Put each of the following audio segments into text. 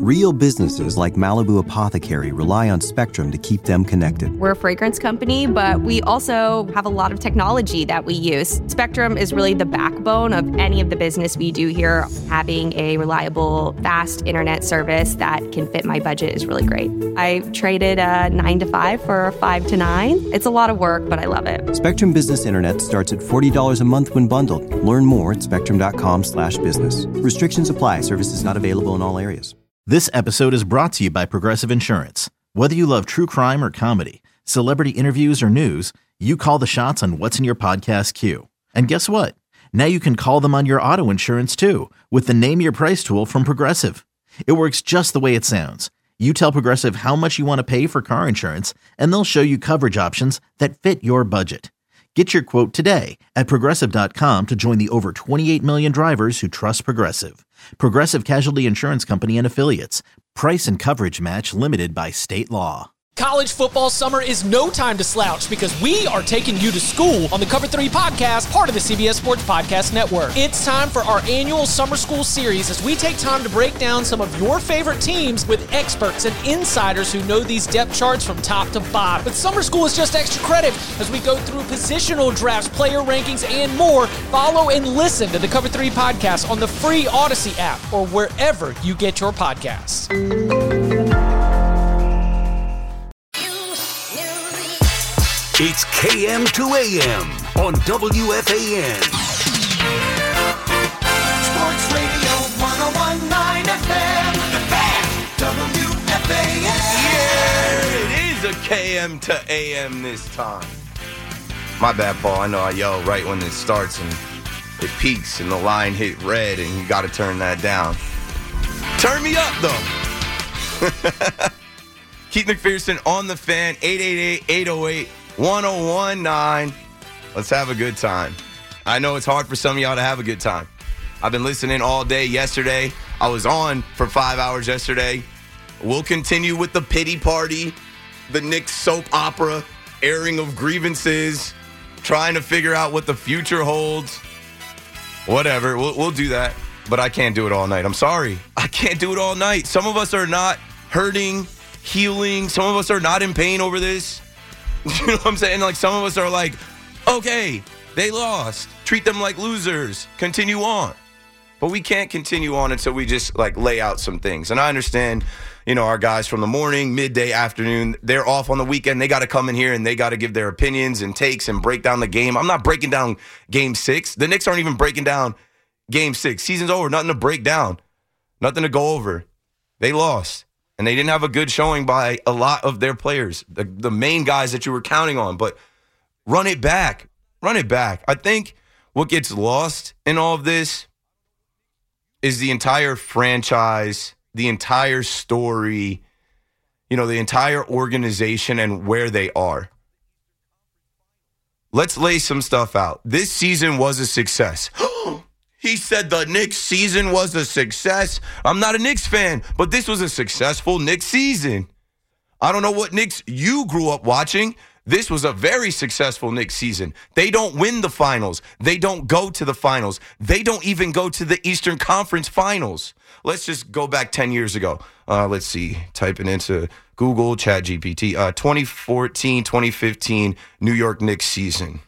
Real businesses like Malibu Apothecary rely on Spectrum to keep them connected. We're a fragrance company, but we also have a lot of technology that we use. Spectrum is really the backbone of any of the business we do here. Having a reliable, fast internet service that can fit my budget is really great. I traded a 9 to 5 for a 5 to 9. It's a lot of work, but I love it. Spectrum Business Internet starts at $40 a month when bundled. Learn more at spectrum.com/business. Restrictions apply. Services not available in all areas. This episode is brought to you by Progressive Insurance. Whether you love true crime or comedy, celebrity interviews or news, you call the shots on what's in your podcast queue. And guess what? Now you can call them on your auto insurance too with the Name Your Price tool from Progressive. It works just the way it sounds. You tell Progressive how much you want to pay for car insurance, and they'll show you coverage options that fit your budget. Get your quote today at Progressive.com to join the over 28 million drivers who trust Progressive. Progressive Casualty Insurance Company and Affiliates. Price and coverage match limited by state law. College football summer is no time to slouch because we are taking you to school on the Cover 3 podcast, part of the CBS Sports Podcast Network. It's time for our annual summer school series as we take time to break down some of your favorite teams with experts and insiders who know these depth charts from top to bottom. But summer school is just extra credit as we go through positional drafts, player rankings, and more. Follow and listen to the Cover 3 podcast on the free Odyssey app or wherever you get your podcasts. It's KM to AM on WFAN. Sports Radio 101.9 FM. The Fan. WFAN. Yeah, it is a KM to AM this time. My bad, Paul. I know I yell right when it starts and it peaks and the line hit red and you got to turn that down. Turn me up, though. Keith McPherson on the Fan, 888-808-1019. Let's have a good time. I know it's hard for some of y'all to have a good time. I've been listening all day yesterday. I was on for 5 hours yesterday. We'll continue with the pity party, the Knicks soap opera, airing of grievances, trying to figure out what the future holds. Whatever, we'll do that. But I can't do it all night. I'm sorry. I can't do it all night. Some of us are not hurting, healing. Some of us are not in pain over this. You know what I'm saying? Like, some of us are like, okay, they lost. Treat them like losers. Continue on. But we can't continue on until we just, like, lay out some things. And I understand, you know, our guys from the morning, midday, afternoon, they're off on the weekend. They got to come in here and they got to give their opinions and takes and break down the game. I'm not breaking down Game 6. The Knicks aren't even breaking down Game 6. Season's over. Nothing to break down. Nothing to go over. They lost. And they didn't have a good showing by a lot of their players, the main guys that you were counting on. But run it back. Run it back. I think what gets lost in all of this is the entire franchise, the entire story, you know, the entire organization and where they are. Let's lay some stuff out. This season was a success. He said the Knicks season was a success. I'm not a Knicks fan, but this was a successful Knicks season. I don't know what Knicks you grew up watching. This was a very successful Knicks season. They don't win the finals. They don't go to the finals. They don't even go to the Eastern Conference Finals. Let's just go back 10 years ago. Let's see. Typing into Google, ChatGPT. 2014-2015 New York Knicks season.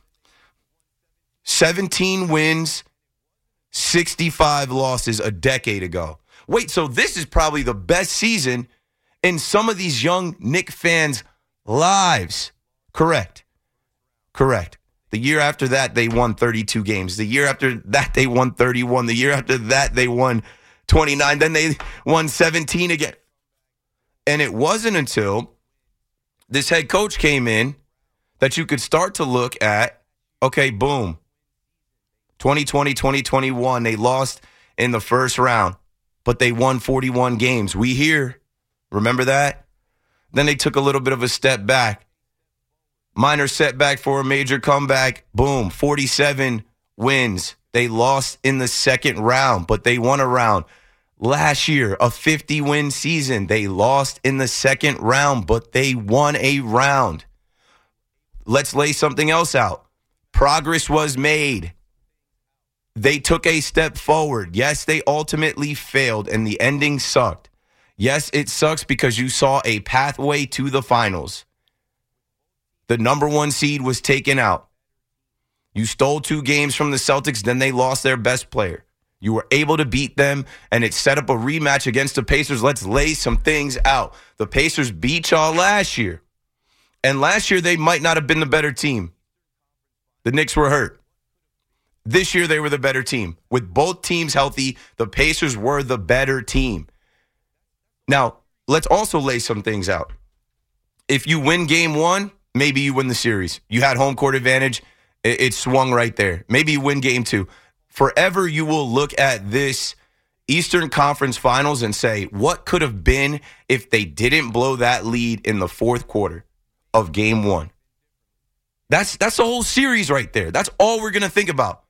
17 wins, 65 losses a decade ago. Wait, so this is probably the best season in some of these young Knick fans' lives. Correct. The year after that, they won 32 games. The year after that, they won 31. The year after that, they won 29. Then they won 17 again. And it wasn't until this head coach came in that you could start to look at, okay, boom. 2020, 2021, they lost in the first round, but they won 41 games. We here. Remember that? Then they took a little bit of a step back. Minor setback for a major comeback. Boom, 47 wins. They lost in the second round, but they won a round. Last year, a 50-win season. They lost in the second round, but they won a round. Let's lay something else out. Progress was made. They took a step forward. Yes, they ultimately failed, and the ending sucked. Yes, it sucks because you saw a pathway to the finals. The number 1 seed was taken out. You stole 2 games from the Celtics, then they lost their best player. You were able to beat them, and it set up a rematch against the Pacers. Let's lay some things out. The Pacers beat y'all last year. And last year, they might not have been the better team. The Knicks were hurt. This year, they were the better team. With both teams healthy, the Pacers were the better team. Now, let's also lay some things out. If you win game 1, maybe you win the series. You had home court advantage. It swung right there. Maybe you win game 2. Forever, you will look at this Eastern Conference Finals and say, what could have been if they didn't blow that lead in the 4th quarter of game 1? That's the whole series right there. That's all we're going to think about.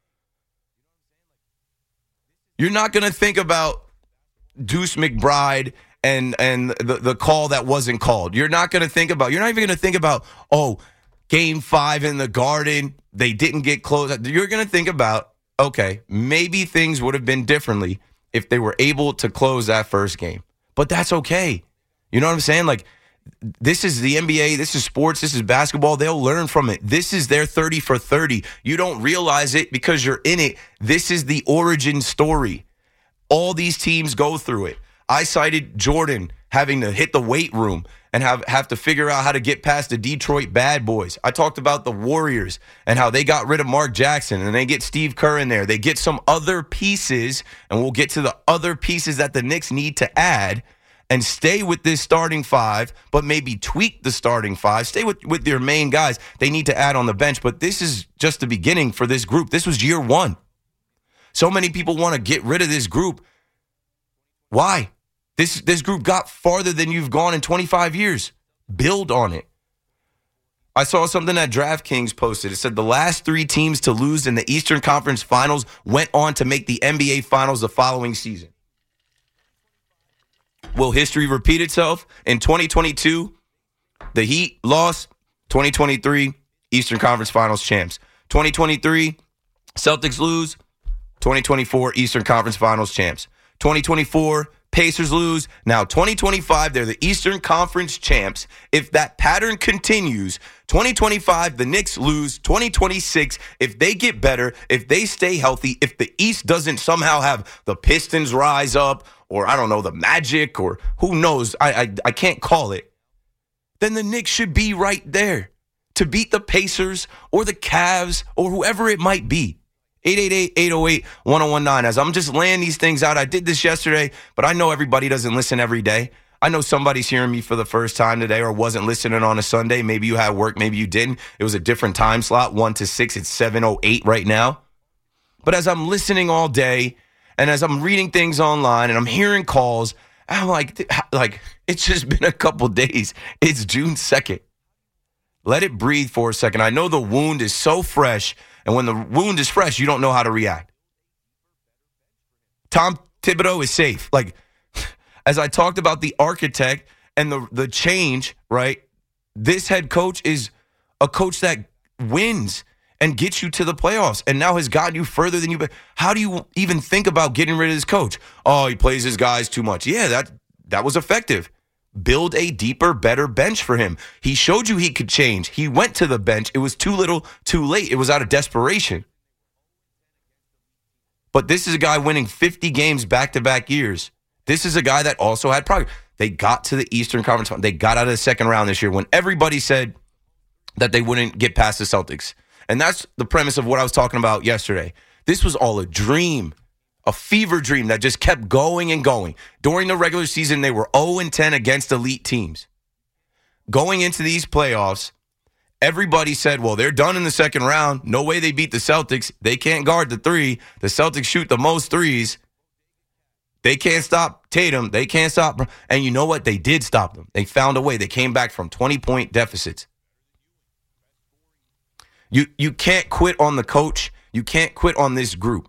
You're not going to think about Deuce McBride and the call that wasn't called. You're not even going to think about, game 5 in the Garden, they didn't get close. You're going to think about, okay, maybe things would have been differently if they were able to close that first game. But that's okay. You know what I'm saying? Like, this is the NBA, this is sports, this is basketball. They'll learn from it. This is their 30 for 30. You don't realize it because you're in it. This is the origin story. All these teams go through it. I cited Jordan having to hit the weight room and have to figure out how to get past the Detroit Bad Boys. I talked about the Warriors and how they got rid of Mark Jackson and they get Steve Kerr in there. They get some other pieces, and we'll get to the other pieces that the Knicks need to add and stay with this starting 5, but maybe tweak the starting 5. Stay with your main guys. They need to add on the bench, but this is just the beginning for this group. This was year 1. So many people want to get rid of this group. Why? This group got farther than you've gone in 25 years. Build on it. I saw something that DraftKings posted. It said the last 3 teams to lose in the Eastern Conference Finals went on to make the NBA Finals the following season. Will history repeat itself? In 2022, the Heat lost. 2023, Eastern Conference Finals champs. 2023, Celtics lose. 2024, Eastern Conference Finals champs. 2024, Pacers lose. Now, 2025, they're the Eastern Conference champs. If that pattern continues, 2025, the Knicks lose. 2026, if they get better, if they stay healthy, if the East doesn't somehow have the Pistons rise up, or I don't know, the Magic, or who knows, I can't call it, then the Knicks should be right there to beat the Pacers or the Cavs or whoever it might be. 888-808-1019. As I'm just laying these things out, I did this yesterday, but I know everybody doesn't listen every day. I know somebody's hearing me for the first time today or wasn't listening on a Sunday. Maybe you had work, maybe you didn't. It was a different time slot, 1 to 6. It's 7:08 right now. But as I'm listening all day and as I'm reading things online and I'm hearing calls, I'm like, it's just been a couple days. It's June 2nd. Let it breathe for a second. I know the wound is so fresh. And when the wound is fresh, you don't know how to react. Tom Thibodeau is safe. Like, as I talked about the architect and the change, right? This head coach is a coach that wins and gets you to the playoffs and now has gotten you further than you've been. How do you even think about getting rid of this coach? Oh, he plays his guys too much. Yeah, that was effective. Build a deeper, better bench for him. He showed you he could change. He went to the bench. It was too little, too late. It was out of desperation. But this is a guy winning 50 games back-to-back years. This is a guy that also had progress. They got to the Eastern Conference. They got out of the second round this year when everybody said that they wouldn't get past the Celtics. And that's the premise of what I was talking about yesterday. This was all a dream. A fever dream that just kept going and going. During the regular season, they were 0-10 against elite teams. Going into these playoffs, everybody said, well, they're done in the second round. No way they beat the Celtics. They can't guard the 3. The Celtics shoot the most 3s. They can't stop Tatum. They can't stop. And you know what? They did stop them. They found a way. They came back from 20-point deficits. You can't quit on the coach. You can't quit on this group.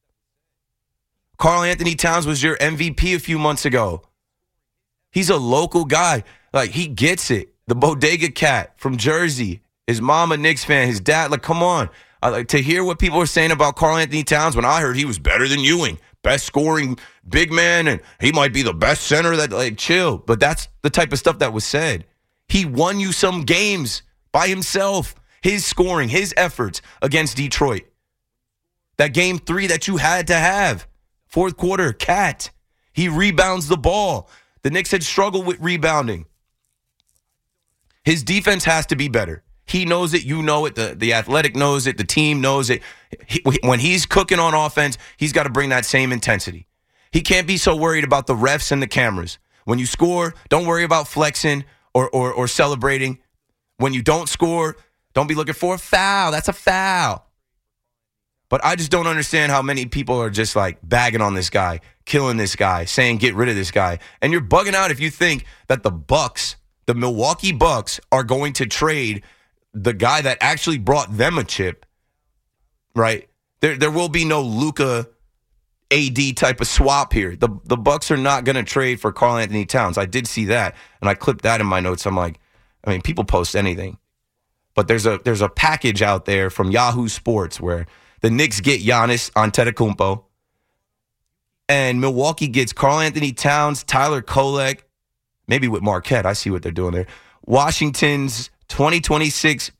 Karl Anthony Towns was your MVP a few months ago. He's a local guy. Like, he gets it. The Bodega Cat from Jersey. His mom a Knicks fan. His dad, like, come on. To hear what people are saying about Karl Anthony Towns when I heard he was better than Ewing. best scoring big man, and he might be the best center. That, like, chill. But that's the type of stuff that was said. He won you some games by himself. His scoring, his efforts against Detroit. That game 3 that you had to have. Fourth quarter, Cat. He rebounds the ball. The Knicks had struggled with rebounding. His defense has to be better. He knows it. You know it. The Athletic knows it. The team knows it. When he's cooking on offense, he's got to bring that same intensity. He can't be so worried about the refs and the cameras. When you score, don't worry about flexing or celebrating. When you don't score, don't be looking for a foul. That's a foul. But I just don't understand how many people are just like bagging on this guy, killing this guy, saying get rid of this guy. And you're bugging out if you think that the Milwaukee Bucks, are going to trade the guy that actually brought them a chip, right? There will be no Luka AD type of swap here. The Bucks are not going to trade for Karl Anthony Towns. I did see that, and I clipped that in my notes. I'm like, I mean, people post anything. But there's a package out there from Yahoo Sports where the Knicks get Giannis Antetokounmpo, and Milwaukee gets Karl Anthony Towns, Tyler Kolek, maybe with Marquette. I see what they're doing there. Washington's 2026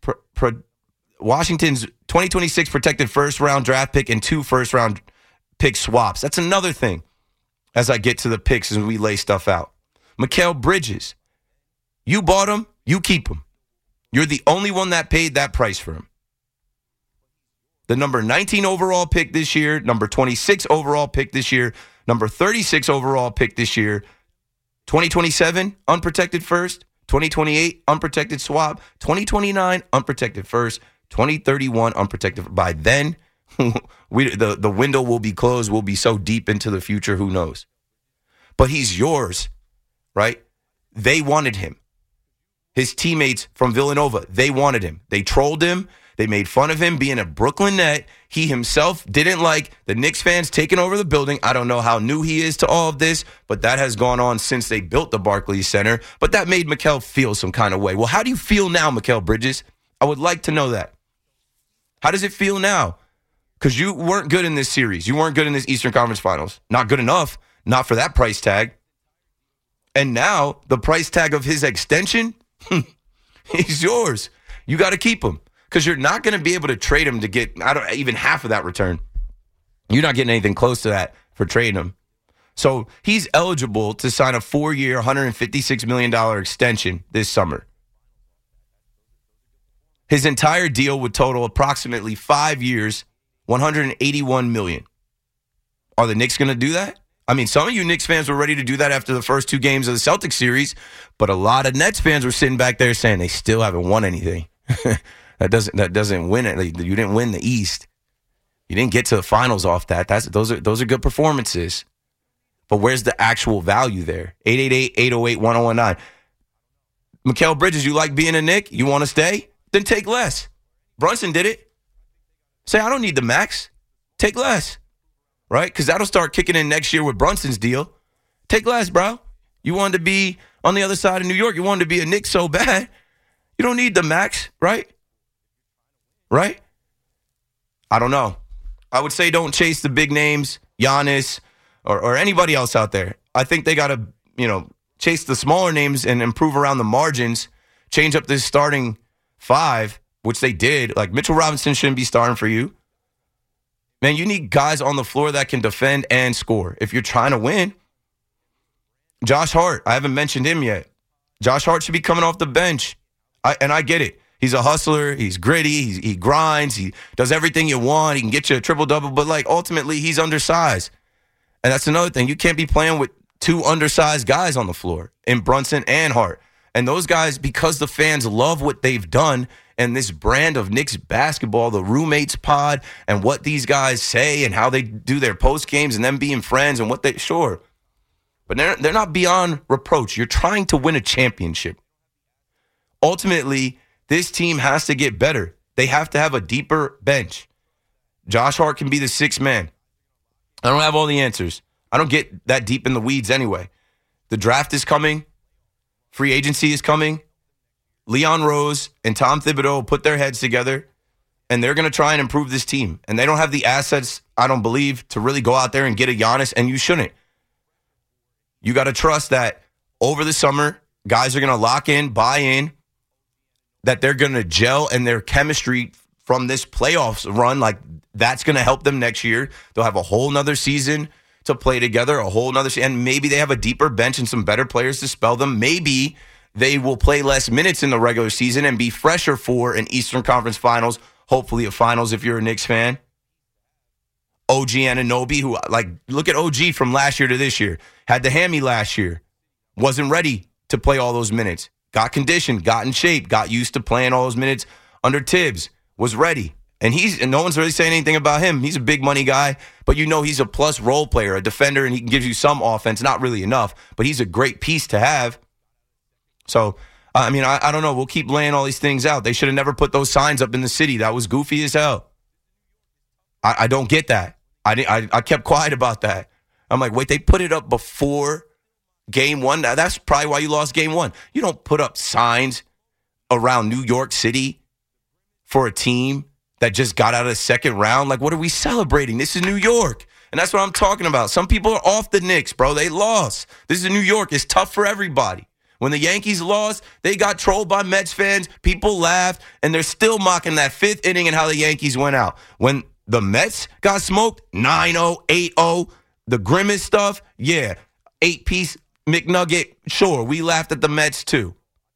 protected first-round draft pick and 2 first-round pick swaps. That's another thing as I get to the picks and we lay stuff out. Mikal Bridges, you bought him, you keep him. You're the only one that paid that price for him. The number 19 overall pick this year, number 26 overall pick this year, number 36 overall pick this year, 2027 unprotected first, 2028 unprotected swap, 2029 unprotected first, 2031 unprotected. By then, the window will be closed. We'll be so deep into the future, who knows? But he's yours, right? They wanted him. His teammates from Villanova, they wanted him. They trolled him. They made fun of him being a Brooklyn Net. He himself didn't like the Knicks fans taking over the building. I don't know how new he is to all of this, but that has gone on since they built the Barclays Center. But that made Mikal feel some kind of way. Well, how do you feel now, Mikal Bridges? I would like to know that. How does it feel now? Because you weren't good in this series. You weren't good in this Eastern Conference Finals. Not good enough. Not for that price tag. And now the price tag of his extension, he's yours. You got to keep him. Because you're not going to be able to trade him to get even half of that return. You're not getting anything close to that for trading him. So he's eligible to sign a 4-year, $156 million extension this summer. His entire deal would total approximately 5 years, $181 million. Are the Knicks going to do that? I mean, some of you Knicks fans were ready to do that after the first 2 games of the Celtics series, but a lot of Nets fans were sitting back there saying they still haven't won anything. That doesn't win it. You didn't win the East. You didn't get to the finals off that. Those are good performances. But where's the actual value there? 888-808-1019. Mikal Bridges, you like being a Knick? You want to stay? Then take less. Brunson did it. Say, I don't need the max. Take less. Right? Because that'll start kicking in next year with Brunson's deal. Take less, bro. You wanted to be on the other side of New York. You wanted to be a Knick so bad. You don't need the max, right? Right? I don't know. I would say don't chase the big names, Giannis, or anybody else out there. I think they got to, chase the smaller names and improve around the margins, change up this starting 5, which they did. Like, Mitchell Robinson shouldn't be starting for you. Man, you need guys on the floor that can defend and score if you're trying to win. Josh Hart, I haven't mentioned him yet. Josh Hart should be coming off the bench. I get it. He's a hustler. He's gritty. He grinds. He does everything you want. He can get you a triple-double. But, ultimately, he's undersized. And that's another thing. You can't be playing with 2 undersized guys on the floor, in Brunson and Hart. And those guys, because the fans love what they've done and this brand of Knicks basketball, the roommates pod, and what these guys say and how they do their post games and them being friends and what they, sure. But they're not beyond reproach. You're trying to win a championship. Ultimately, this team has to get better. They have to have a deeper bench. Josh Hart can be the 6th man. I don't have all the answers. I don't get that deep in the weeds anyway. The draft is coming. Free agency is coming. Leon Rose and Tom Thibodeau put their heads together, and they're going to try and improve this team. And they don't have the assets, I don't believe, to really go out there and get a Giannis, and you shouldn't. You got to trust that over the summer, guys are going to lock in, buy in, that they're going to gel, and their chemistry from this playoffs run, like that's going to help them next year. They'll have a whole nother season to play together, a whole nother season, and maybe they have a deeper bench and some better players to spell them. Maybe they will play less minutes in the regular season and be fresher for an Eastern Conference Finals, hopefully a Finals if you're a Knicks fan. OG Anunoby, who, like, look at OG from last year to this year. Had the hammy last year. Wasn't ready to play all those minutes. Got conditioned, got in shape, got used to playing all those minutes under Tibbs. Was ready. And no one's really saying anything about him. He's a big money guy, but you know he's a plus role player, a defender, and he can give you some offense. Not really enough, but he's a great piece to have. So, I mean, I don't know. We'll keep laying all these things out. They should have never put those signs up in the city. That was goofy as hell. I don't get that. I kept quiet about that. I'm like, wait, they put it up before game one? That's probably why you lost game one. You don't put up signs around New York City for a team that just got out of the second round. Like, what are we celebrating? This is New York. And that's what I'm talking about. Some people are off the Knicks, bro. They lost. This is New York. It's tough for everybody. When the Yankees lost, they got trolled by Mets fans. People laughed, and they're still mocking that fifth inning and how the Yankees went out. When the Mets got smoked, 9-0, 8-0, the grimace stuff, yeah, 8-piece McNugget, sure, we laughed at the Mets too.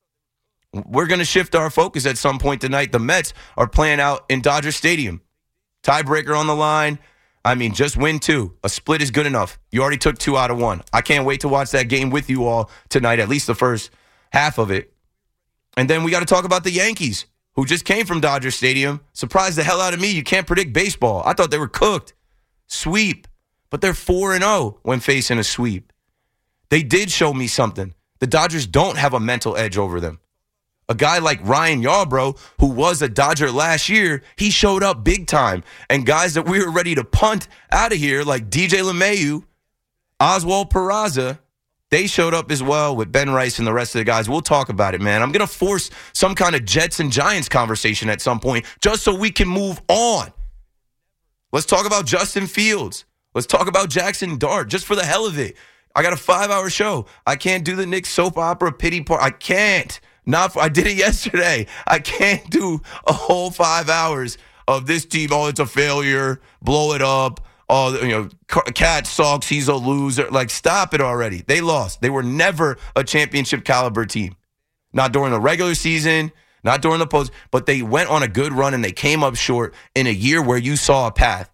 We're going to shift our focus at some point tonight. The Mets are playing out in Dodger Stadium. Tiebreaker on the line. I mean, just win 2. A split is good enough. You already took 2 out of 1. I can't wait to watch that game with you all tonight, at least the first half of it. And then we got to talk about the Yankees, who just came from Dodger Stadium. Surprised the hell out of me. You can't predict baseball. I thought they were cooked. Sweep. But they're 4-0 when facing a sweep. They did show me something. The Dodgers don't have a mental edge over them. A guy like Ryan Yarbrough, who was a Dodger last year, he showed up big time. And guys that we were ready to punt out of here, like DJ LeMahieu, Oswald Peraza, they showed up as well with Ben Rice and the rest of the guys. We'll talk about it, man. I'm going to force some kind of Jets and Giants conversation at some point just so we can move on. Let's talk about Justin Fields. Let's talk about Jackson Dart, just for the hell of it. I got a 5-hour show. I can't do the Knicks soap opera pity party. I can't. I did it yesterday. I can't do a whole 5 hours of this team. Oh, it's a failure. Blow it up. Oh, Cat sucks. He's a loser. Like, stop it already. They lost. They were never a championship caliber team. Not during the regular season, not during the post, but they went on a good run and they came up short in a year where you saw a path.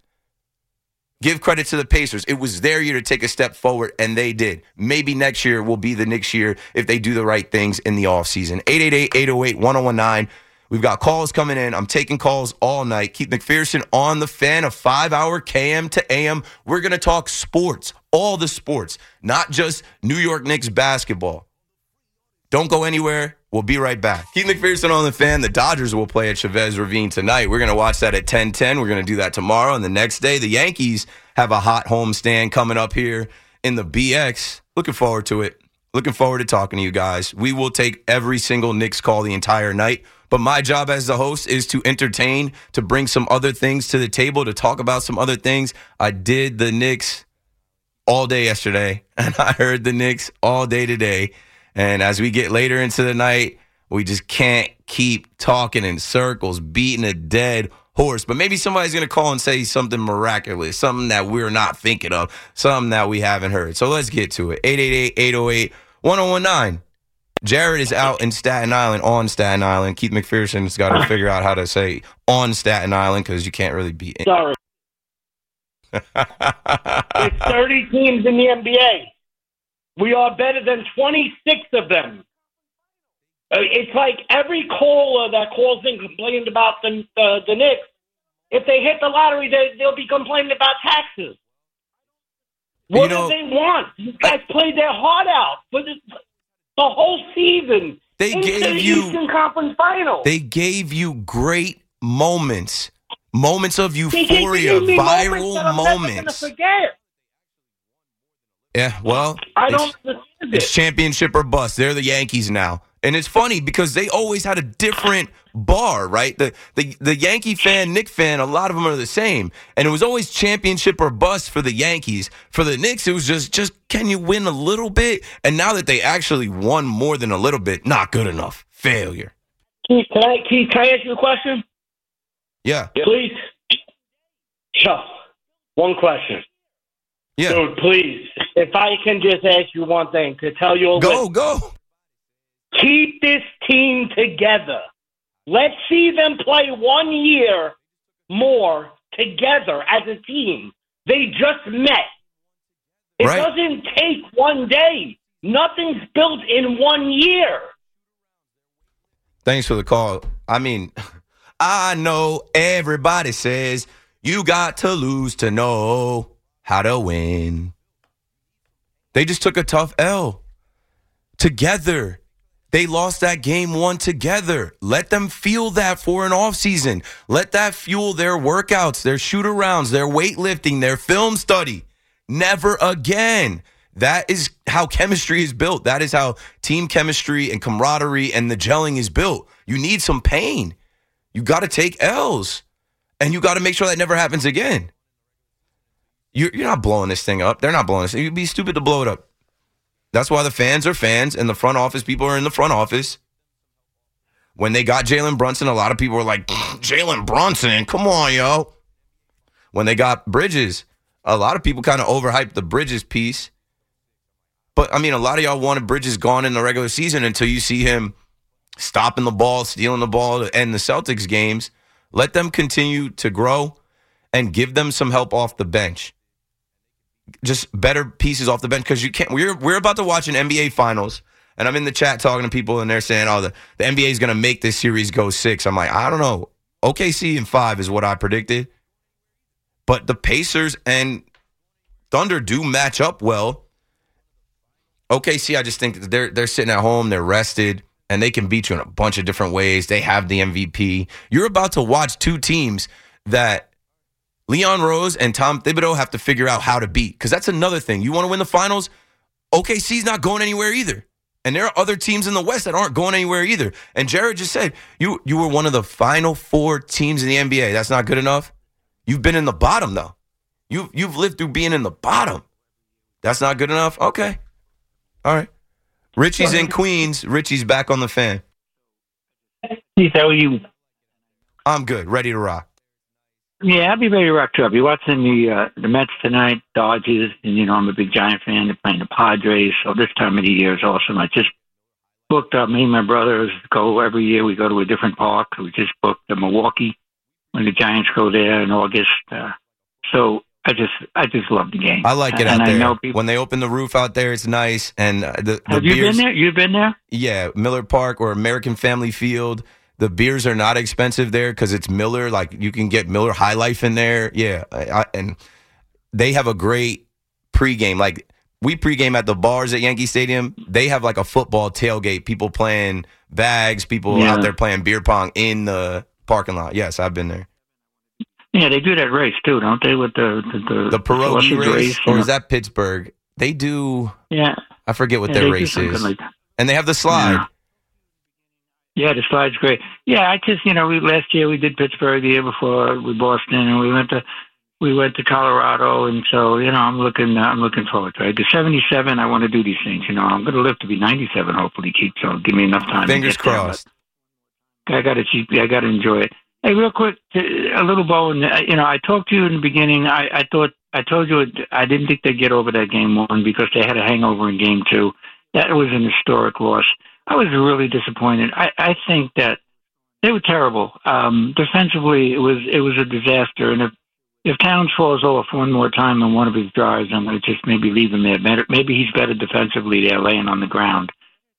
Give credit to the Pacers. It was their year to take a step forward, and they did. Maybe next year will be the Knicks year if they do the right things in the offseason. 888-808-1019. We've got calls coming in. I'm taking calls all night. Keith McPherson on the Fan, a 5-hour KM to AM. We're going to talk sports, all the sports, not just New York Knicks basketball. Don't go anywhere. We'll be right back. Keith McPherson on the Fan. The Dodgers will play at Chavez Ravine tonight. We're going to watch that at 10:10. We're going to do that tomorrow. And the next day, the Yankees have a hot homestand coming up here in the BX. Looking forward to it. Looking forward to talking to you guys. We will take every single Knicks call the entire night. But my job as the host is to entertain, to bring some other things to the table, to talk about some other things. I did the Knicks all day yesterday, and I heard the Knicks all day today. And as we get later into the night, we just can't keep talking in circles, beating a dead horse. But maybe somebody's going to call and say something miraculous, something that we're not thinking of, something that we haven't heard. So let's get to it. 888-808-1019. Jared is out in Staten Island, on Staten Island. Keith McPherson's got to figure out how to say on Staten Island because you can't really be in. Sorry. There's 30 teams in the NBA. We are better than 26 of them. It's like every caller that calls in complaining about the Knicks, if they hit the lottery, they'll be complaining about taxes. What do they want? These guys played their heart out for the whole season. They gave you Eastern Conference Finals. They gave you great moments of euphoria, viral moments. Yeah, well, I don't understand it's championship or bust. They're the Yankees now. And it's funny because they always had a different bar, right? The Yankee fan, Knick fan, a lot of them are the same. And it was always championship or bust for the Yankees. For the Knicks, it was just can you win a little bit? And now that they actually won more than a little bit, not good enough. Failure. Keith, can I ask you a question? Yeah. Please? So, one question. Yeah. So, please, if I can just ask you one thing to tell you Go. Keep this team together. Let's see them play 1 year more together as a team. They just met. It doesn't take one day. Nothing's built in 1 year. Thanks for the call. I mean, I know everybody says you got to lose to know how to win. They just took a tough L together. They lost that game 1 together. Let them feel that for an offseason. Let that fuel their workouts, their shoot-arounds, their weightlifting, their film study. Never again. That is how chemistry is built. That is how team chemistry and camaraderie and the gelling is built. You need some pain. You got to take L's. And you got to make sure that never happens again. You're not blowing this thing up. They're not blowing this. You'd be stupid to blow it up. That's why the fans are fans and the front office people are in the front office. When they got Jalen Brunson, a lot of people were like, Jalen Brunson, come on, yo. When they got Bridges, a lot of people kind of overhyped the Bridges piece. But, I mean, a lot of y'all wanted Bridges gone in the regular season until you see him stopping the ball, stealing the ball to end the Celtics games. Let them continue to grow and give them some help off the bench. Just better pieces off the bench because you can't. We're about to watch an NBA Finals, and I'm in the chat talking to people, and they're saying, "Oh, the NBA is going to make this series go 6." I'm like, I don't know. OKC in 5 is what I predicted, but the Pacers and Thunder do match up well. OKC, I just think they're sitting at home, they're rested, and they can beat you in a bunch of different ways. They have the MVP. You're about to watch 2 teams that Leon Rose and Tom Thibodeau have to figure out how to beat. Because that's another thing. You want to win the finals? OKC's not going anywhere either. And there are other teams in the West that aren't going anywhere either. And Jared just said, you were one of the final 4 teams in the NBA. That's not good enough? You've been in the bottom, though. You've lived through being in the bottom. That's not good enough? Okay. All right. Richie's in Queens. Richie's back on the fan. Keith, how are you? I'm good. Ready to rock. Yeah, I'll be ready to rock too. I'll be watching the Mets tonight, Dodgers, and I'm a big Giant fan. They're playing the Padres, so this time of the year is awesome. I just booked up. Me and my brothers go every year. We go to a different park. We just booked the Milwaukee when the Giants go there in August. So I just love the game. I like it out and there. I know people, when they open the roof out there, it's nice. And have you been there? You've been there? Yeah, Miller Park or American Family Field. The beers are not expensive there because it's Miller. Like, you can get Miller High Life in there. Yeah, and they have a great pregame. Like, we pregame at the bars at Yankee Stadium. They have, like, a football tailgate. People playing bags. People out there playing beer pong in the parking lot. Yes, I've been there. Yeah, they do that race, too, don't they, with the pierogi race? Or is that Pittsburgh? They do. Yeah. I forget what their race is. Like and they have the slide. Yeah, the slide's great. Yeah, I just, last year we did Pittsburgh, the year before with Boston, and we went to Colorado, and so, I'm looking forward to it. The 77, I want to do these things, I'm going to live to be 97, hopefully, Keith, so give me enough time. Fingers crossed. I got to enjoy it. Hey, real quick, a little Bowen, I talked to you in the beginning. I told you I didn't think they'd get over that game 1 because they had a hangover in game 2. That was an historic loss. I was really disappointed. I think that they were terrible. Defensively, it was a disaster. And if Towns falls off one more time on one of his drives, I'm going to just maybe leave him there. Maybe he's better defensively there, laying on the ground.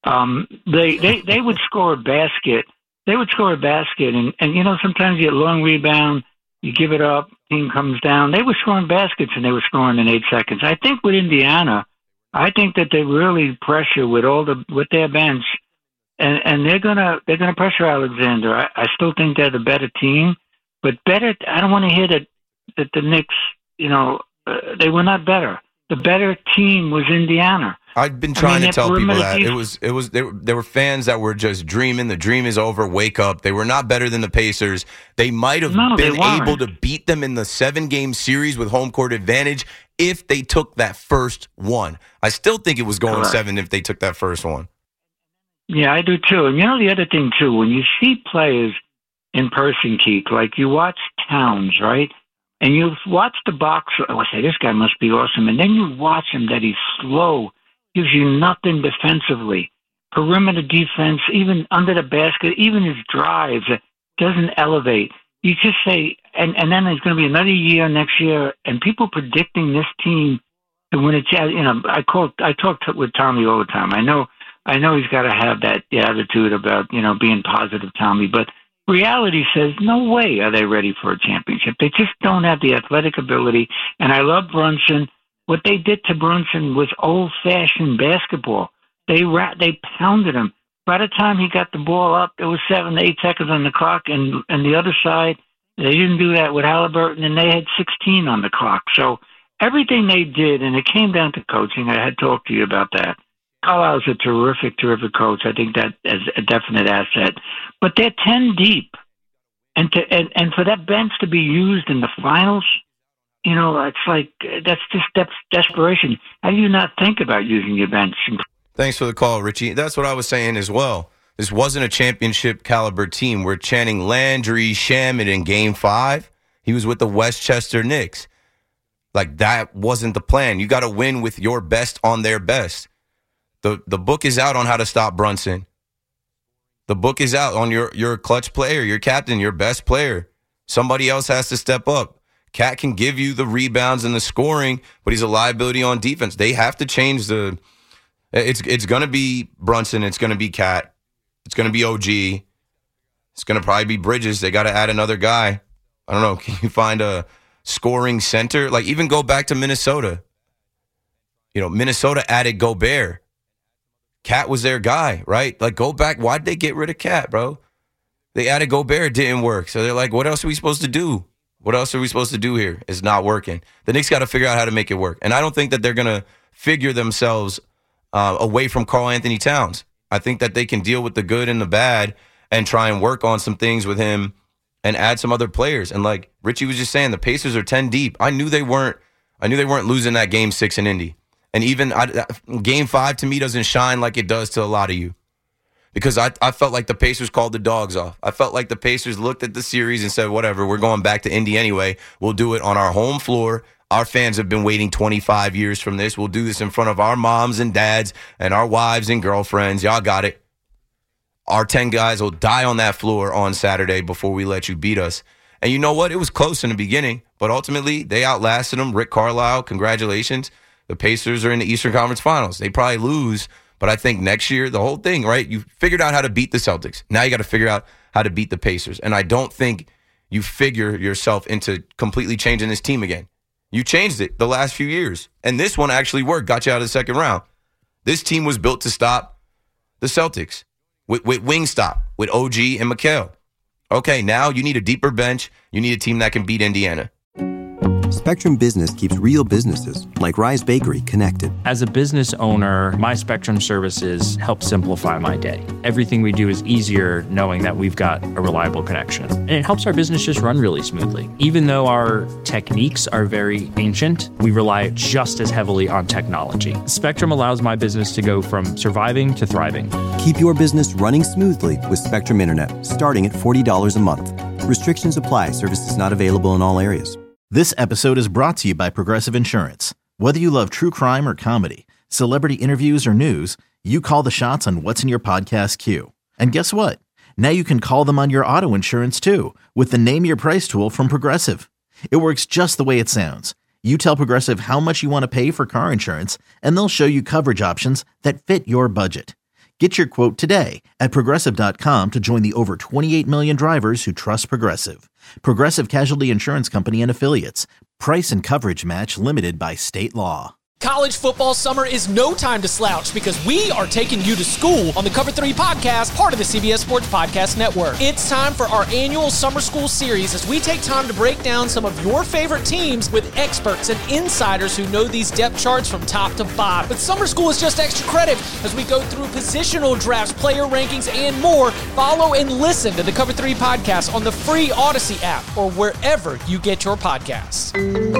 They would score a basket. They would score a basket, and sometimes you get a long rebound, you give it up, team comes down. They were scoring baskets, and they were scoring in 8 seconds. I think with Indiana, I think that they really pressure with their bench, and they're gonna pressure Alexander. I still think they're the better team, but better. I don't want to hear that the Knicks, they were not better. The better team was Indiana. I've been trying to tell people that defense, there were fans that were just dreaming. The dream is over. Wake up. They were not better than the Pacers. They might have been able to beat them in the 7-game series with home court advantage if they took that first one. I still think it was going 7 if they took that first one. Yeah, I do too. And the other thing too, when you see players in person, Keith, like you watch Towns, right? And you watch the boxer, I say, this guy must be awesome. And then you watch him that he's slow, gives you nothing defensively. Perimeter defense, even under the basket, even his drives, doesn't elevate. You just say, and then there's going to be another year next year, and people predicting this team to win it. I talk with Tommy all the time. I know he's got to have that attitude about, being positive, Tommy, but reality says no way are they ready for a championship. They just don't have the athletic ability. And I love Brunson. What they did to Brunson was old-fashioned basketball. They pounded him. By the time he got the ball up, it was 7 to 8 seconds on the clock, and the other side, they didn't do that with Halliburton, and they had 16 on the clock. So everything they did, and it came down to coaching. I had talked to you about that. Carlisle's a terrific, terrific coach. I think that is a definite asset. But they're 10 deep. And for that bench to be used in the finals, it's like that's desperation. How do you not think about using your bench? Thanks for the call, Richie. That's what I was saying as well. This wasn't a championship caliber team. We're chanting Landry Shamet in Game 5. He was with the Westchester Knicks. Like, that wasn't the plan. You got to win with your best on their best. The book is out on how to stop Brunson. The book is out on your clutch player, your captain, your best player. Somebody else has to step up. Cat can give you the rebounds and the scoring, but he's a liability on defense. They have to change the... It's going to be Brunson. It's going to be Cat. It's going to be OG. It's going to probably be Bridges. They got to add another guy. I don't know. Can you find a scoring center? Like, even go back to Minnesota. Minnesota added Gobert. Cat was their guy, right? Like, go back. Why'd they get rid of Cat, bro? They added Gobert. It didn't work. So they're like, what else are we supposed to do? What else are we supposed to do here? It's not working. The Knicks got to figure out how to make it work. And I don't think that they're going to figure themselves away from Karl Anthony Towns. I think that they can deal with the good and the bad and try and work on some things with him and add some other players. And like Richie was just saying, the Pacers are 10 deep. I knew they weren't losing that Game 6 in Indy. And even Game 5 to me doesn't shine like it does to a lot of you. Because I felt like the Pacers called the dogs off. I felt like the Pacers looked at the series and said, whatever, we're going back to Indy anyway. We'll do it on our home floor. Our fans have been waiting 25 years from this. We'll do this in front of our moms and dads and our wives and girlfriends. Y'all got it. Our 10 guys will die on that floor on Saturday before we let you beat us. And you know what? It was close in the beginning, but ultimately they outlasted them. Rick Carlisle, congratulations. The Pacers are in the Eastern Conference Finals. They probably lose, but I think next year, the whole thing, right? You figured out how to beat the Celtics. Now you got to figure out how to beat the Pacers. And I don't think you figure yourself into completely changing this team again. You changed it the last few years. And this one actually worked, got you out of the second round. This team was built to stop the Celtics with Wingstop, with OG and Mikal. Okay, now you need a deeper bench. You need a team that can beat Indiana. Spectrum Business keeps real businesses, like Rise Bakery, connected. As a business owner, my Spectrum services help simplify my day. Everything we do is easier knowing that we've got a reliable connection. And it helps our business just run really smoothly. Even though our techniques are very ancient, we rely just as heavily on technology. Spectrum allows my business to go from surviving to thriving. Keep your business running smoothly with Spectrum Internet, starting at $40 a month. Restrictions apply. Services not available in all areas. This episode is brought to you by Progressive Insurance. Whether you love true crime or comedy, celebrity interviews or news, you call the shots on what's in your podcast queue. And guess what? Now you can call them on your auto insurance too with the Name Your Price tool from Progressive. It works just the way it sounds. You tell Progressive how much you want to pay for car insurance, and they'll show you coverage options that fit your budget. Get your quote today at Progressive.com to join the over 28 million drivers who trust Progressive. Progressive Casualty Insurance Company and Affiliates. Price and coverage match limited by state law. College football summer is no time to slouch because we are taking you to school on the Cover 3 podcast, part of the CBS Sports Podcast Network. It's time for our annual summer school series as we take time to break down some of your favorite teams with experts and insiders who know these depth charts from top to bottom. But summer school is just extra credit as we go through positional drafts, player rankings, and more. Follow and listen to the Cover 3 podcast on the free Odyssey app or wherever you get your podcasts.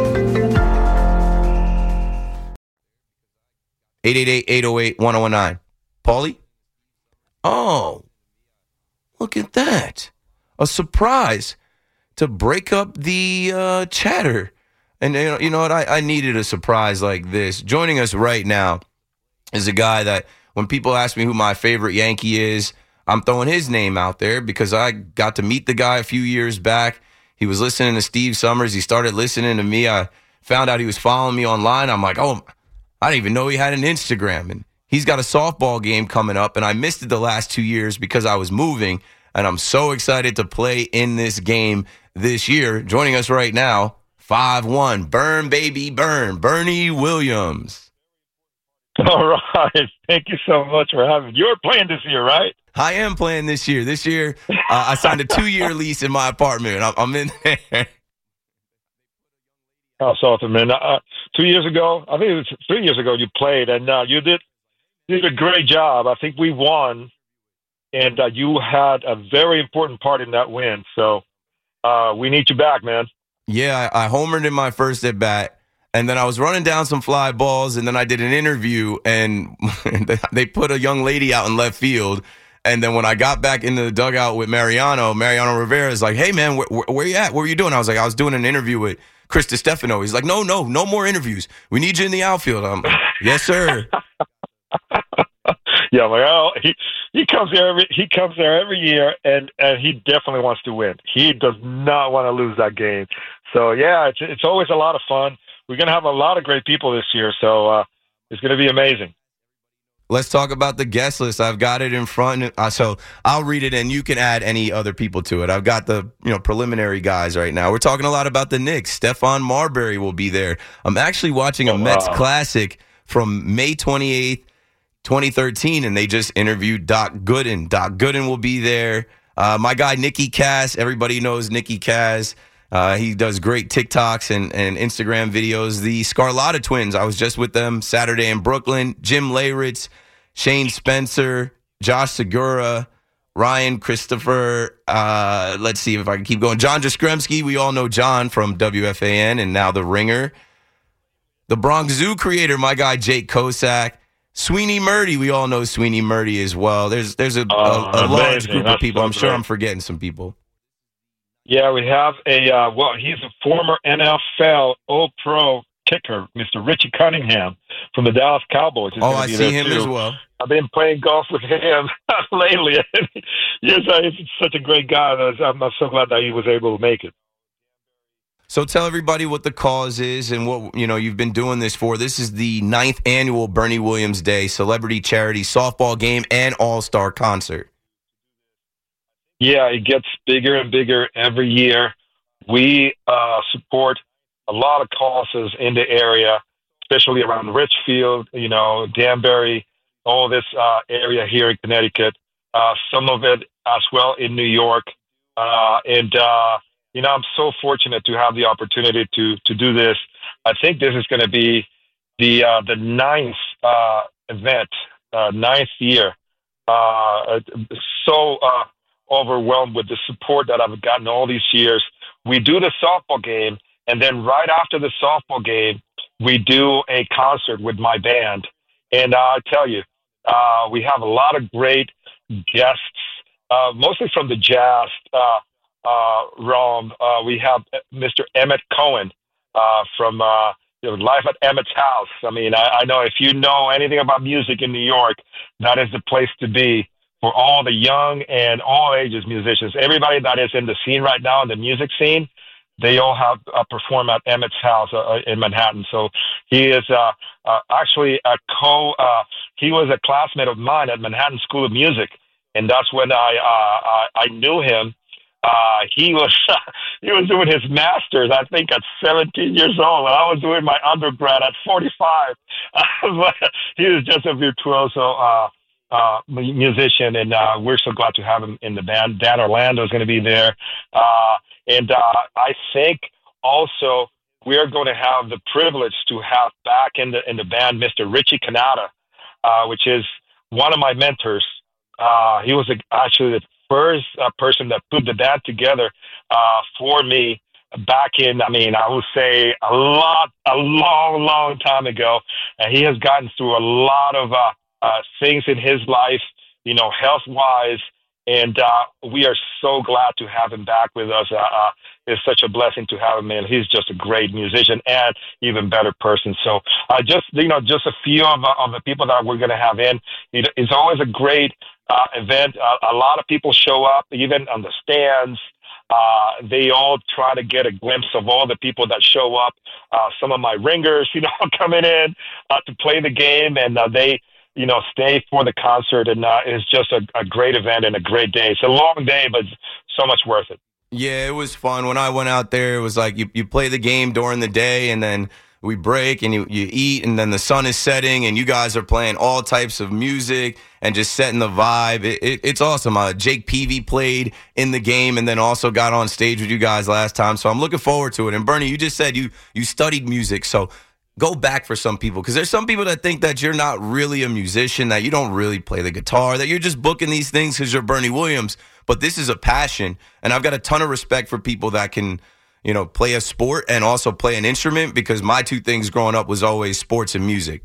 888-808-1019. Paulie? Oh, look at that. A surprise to break up the chatter. And you know what? I needed a surprise like this. Joining us right now is a guy that when people ask me who my favorite Yankee is, I'm throwing his name out there because I got to meet the guy a few years back. He was listening to Steve Summers. He started listening to me. I found out he was following me online. I'm like, oh, I didn't even know he had an Instagram. And he's got a softball game coming up, and I missed it the last 2 years because I was moving, and I'm so excited to play in this game this year. Joining us right now, 5'1", burn, baby, burn, Bernie Williams. All right. Thank you so much for having me. You're playing this year, right? I am playing this year. This year, I signed a 2-year lease in my apartment. I'm in there. Oh, awesome, man. 2 years ago, I think it was 3 years ago, you played, and you did a great job. I think we won, and you had a very important part in that win. So we need you back, man. Yeah, I homered in my first at bat, and then I was running down some fly balls, and then I did an interview, and they put a young lady out in left field. And then when I got back into the dugout with Mariano Rivera is like, hey, man, where you at? What were you doing? I was like, I was doing an interview with Chris DiStefano. He's like, no more interviews. We need you in the outfield. I'm like, yes, sir. Yeah, I'm like, oh, he comes there every year, and he definitely wants to win. He does not want to lose that game. So yeah, it's always a lot of fun. We're gonna have a lot of great people this year, so it's gonna be amazing. Let's talk about the guest list. I've got it in front, so I'll read it, and you can add any other people to it. I've got the preliminary guys right now. We're talking a lot about the Knicks. Stephon Marbury will be there. I'm actually watching a Mets Classic from May 28th, 2013, and they just interviewed Doc Gooden. Doc Gooden will be there. My guy, Nicky Cass. Everybody knows Nicky Cass. He does great TikToks and Instagram videos. The Scarlatta twins, I was just with them Saturday in Brooklyn. Jim Leyritz, Shane Spencer, Josh Segura, Ryan Christopher. Let's see if I can keep going. John Jastrzemski, we all know John from WFAN and now The Ringer. The Bronx Zoo creator, my guy Jake Kosak. Sweeney Murdy, we all know Sweeney Murdy as well. There's a large group of people. I'm sure I'm forgetting some people. Yeah, we have he's a former NFL All-Pro kicker, Mr. Richie Cunningham from the Dallas Cowboys. I see him as well. I've been playing golf with him lately. He's such a great guy. I'm so glad that he was able to make it. So tell everybody what the cause is and what you've been doing this for. This is the 9th annual Bernie Williams Day celebrity charity softball game and all-star concert. Yeah, it gets bigger and bigger every year. We support a lot of causes in the area, especially around Richfield, Danbury, all this area here in Connecticut, some of it as well in New York. I'm so fortunate to have the opportunity to do this. I think this is going to be the 9th event, 9th year. Overwhelmed with the support that I've gotten all these years. We do the softball game, and then right after the softball game, we do a concert with my band. And I tell you, we have a lot of great guests, mostly from the jazz realm. We have Mr. Emmett Cohen from Life at Emmett's House. I mean, I know if you know anything about music in New York, that is the place to be for all the young and all ages musicians. Everybody that is in the scene right now, in the music scene, they all have perform at Emmett's House in Manhattan. So he is actually he was a classmate of mine at Manhattan School of Music, and that's when I knew him He was doing his master's, I think, at 17 years old, and I was doing my undergrad at 45. But he was just a virtuoso musician, and we're so glad to have him in the band. Dan Orlando is going to be there, and I think also we are going to have the privilege to have back in the band Mr. Richie Canada, which is one of my mentors. He was actually the first person that put the band together for me back in, I would say a long time ago. And he has gotten through a lot of things in his life, health-wise, and we are so glad to have him back with us. It's such a blessing to have him in. He's just a great musician and even better person. So just a few of the people that we're going to have in. It's always a great event. A lot of people show up, even on the stands. They all try to get a glimpse of all the people that show up. Some of my ringers, coming in to play the game, and they stay for the concert, and it's just a great event and a great day. It's a long day, but so much worth it. Yeah, it was fun. When I went out there, it was like you play the game during the day, and then we break, and you eat, and then the sun is setting, and you guys are playing all types of music and just setting the vibe. It's awesome. Jake Peavy played in the game and then also got on stage with you guys last time, so I'm looking forward to it. And Bernie, you just said you studied music, so go back for some people, because there's some people that think that you're not really a musician, that you don't really play the guitar, that you're just booking these things because you're Bernie Williams. But this is a passion, and I've got a ton of respect for people that can, play a sport and also play an instrument, because my two things growing up was always sports and music.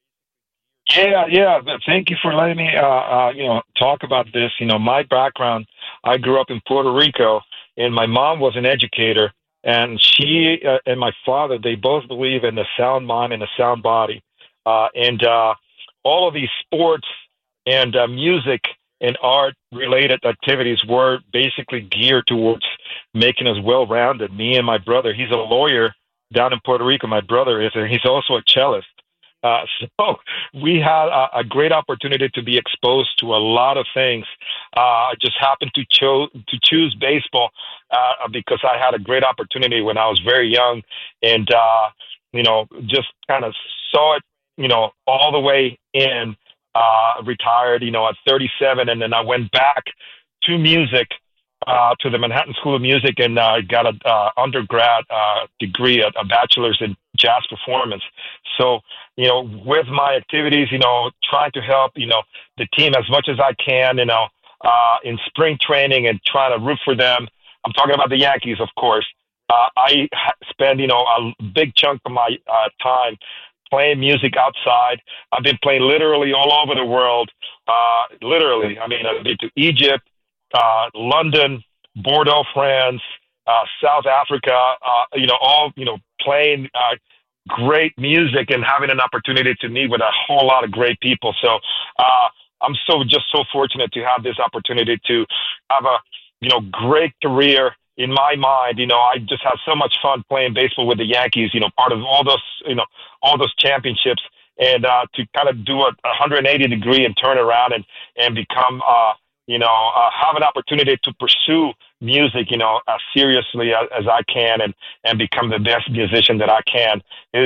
Yeah. Thank you for letting me, talk about this. My background, I grew up in Puerto Rico, and my mom was an educator. And she and my father, they both believe in the sound mind and the sound body. And all of these sports and music and art-related activities were basically geared towards making us well-rounded. Me and my brother, he's a lawyer down in Puerto Rico, my brother is, and he's also a cellist. So we had a great opportunity to be exposed to a lot of things. I just happened to choose baseball because I had a great opportunity when I was very young, and just kind of saw it, all the way in. Retired, at 37, and then I went back to music, to the Manhattan School of Music, and got an undergrad degree, a bachelor's in jazz performance. So, with my activities, trying to help, the team as much as I can, in spring training and trying to root for them. I'm talking about the Yankees, of course. I spend, a big chunk of my time playing music outside. I've been playing literally all over the world. I've been to Egypt, London, Bordeaux, France, South Africa, playing great music and having an opportunity to meet with a whole lot of great people. So I'm so fortunate to have this opportunity to have a, great career. In my mind, I just had so much fun playing baseball with the Yankees, part of all those championships, and to kind of do a 180-degree and turn around and become, have an opportunity to pursue music, as seriously as I can, and become the best musician that I can.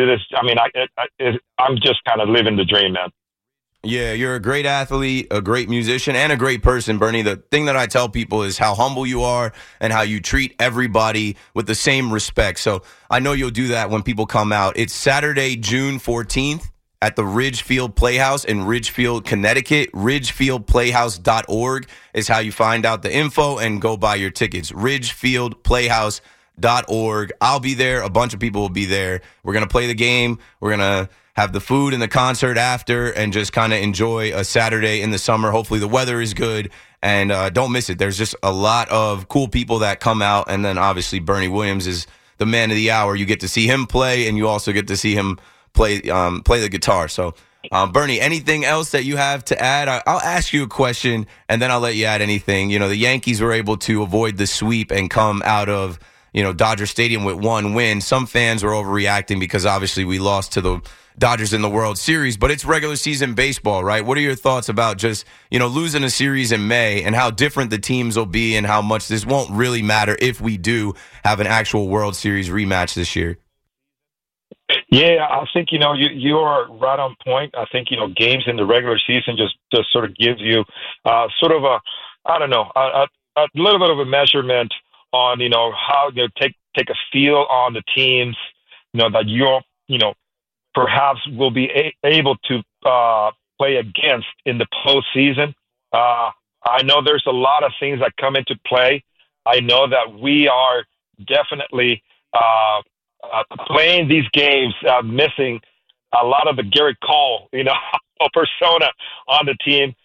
I'm just kind of living the dream, man. Yeah, you're a great athlete, a great musician, and a great person, Bernie. The thing that I tell people is how humble you are and how you treat everybody with the same respect. So I know you'll do that when people come out. It's Saturday, June 14th at the Ridgefield Playhouse in Ridgefield, Connecticut. RidgefieldPlayhouse.org is how you find out the info and go buy your tickets. RidgefieldPlayhouse.org. I'll be there. A bunch of people will be there. We're going to play the game. We're going to have the food and the concert after, and just kind of enjoy a Saturday in the summer. Hopefully the weather is good, and don't miss it. There's just a lot of cool people that come out, and then obviously Bernie Williams is the man of the hour. You get to see him play, and you also get to see him play the guitar. So, Bernie, anything else that you have to add? I'll ask you a question, and then I'll let you add anything. The Yankees were able to avoid the sweep and come out of Dodger Stadium with one win. Some fans were overreacting because obviously we lost to the Dodgers in the World Series, but it's regular season baseball, right? What are your thoughts about just, losing a series in May and how different the teams will be and how much this won't really matter if we do have an actual World Series rematch this year? Yeah, I think, you are right on point. I think, games in the regular season just sort of gives you sort of a little bit of a measurement on, how you take a feel on the teams, that you're, perhaps will be able to play against in the postseason. I know there's a lot of things that come into play. I know that we are definitely playing these games, missing a lot of the Garrett Cole, persona on the team.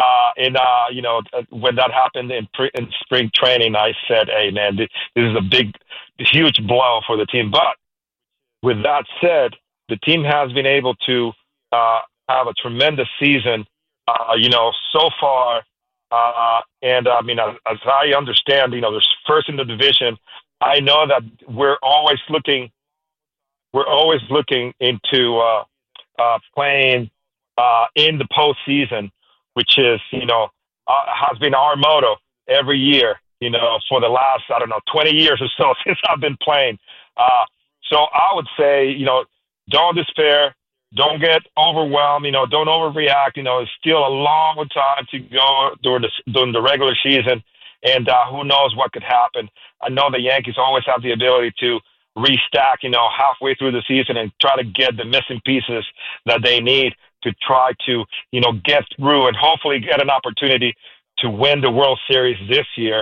When that happened in spring training, I said, hey, man, this is a huge blow for the team. But with that said, the team has been able to have a tremendous season, so far. And I mean, as I understand, they're first in the division. I know that we're always looking into playing in the postseason, which is, has been our motto every year, for the last, 20 years or so since I've been playing. So I would say, don't despair, don't get overwhelmed, don't overreact. It's still a long time to go during the regular season, and who knows what could happen. I know the Yankees always have the ability to restack, halfway through the season and try to get the missing pieces that they need to try to, get through and hopefully get an opportunity to win the World Series this year.